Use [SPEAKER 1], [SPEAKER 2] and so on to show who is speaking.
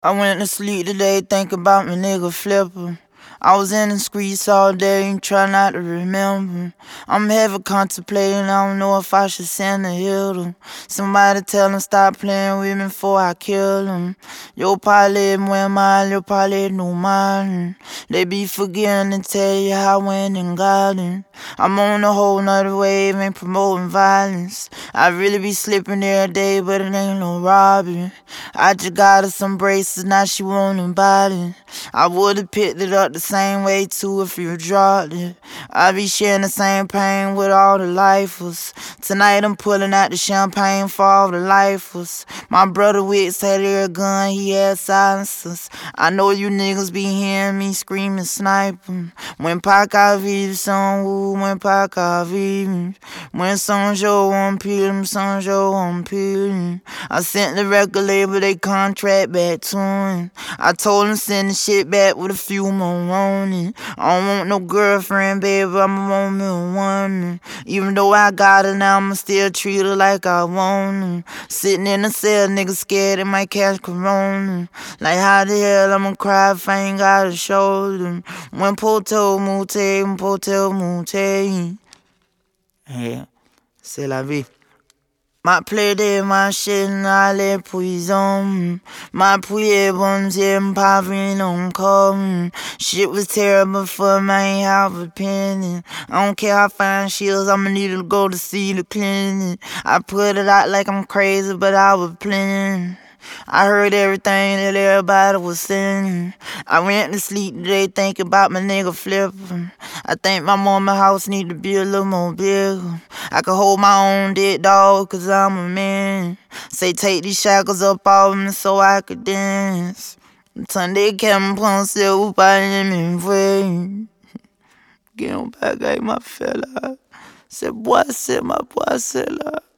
[SPEAKER 1] I went to sleep today thinking about my nigga Flipper. I was in the streets all day and try not to remember. I'm heavy contemplating, I don't know if I should send a hit him. Somebody tell him stop playing with me before I kill him. Yo probably muy mal, yo probably no mal. They be forgetting to tell you how I went and got it. I'm on a whole nother wave, ain't promoting violence. I really be slipping every day, but it ain't no robbery. I just got her some braces, now she wanna buy it. I would've picked it up the same way too if you dropped it. I be sharing the same pain with all the lifers. Tonight I'm pulling out the champagne for all the lifers. My brother Wicks had a gun, he had silencers. I know you niggas be hearing me screaming sniper. When Paca vive son ou when Paca vive. When Sonjo on pile, Sonjo on pile. I sent the record label they contract back to him. I told him send the shit back with a few more on it. I don't want no girlfriend, baby, I'ma want me a woman. Even though I got her now, I'ma still treat her like I want her. Sitting in the cell, nigga scared it might catch corona. Like how the hell I'ma cry if I ain't got a shoulder? When Poto Mute. Yeah, c'est la vie. Ma plaide, ma chaîne, allez prison. Ma prière, bon Dieu, m'pas venu encore. Shit was terrible for me, I ain't have a penny. I don't care how fine she is, I'ma need her to go to see the clinic. I put it out like I'm crazy, but I was playing. I heard everything that everybody was saying. I went to sleep today thinking about my nigga Flipper. I think my mama house need to be a little more bigger. I could hold my own dead dog cause I'm a man. Say take these shackles up off me so I could dance. Sunday came pensé ou pas les mêmes vrais. Get on back avec ma fella. C'est bois, c'est ma bois, c'est là.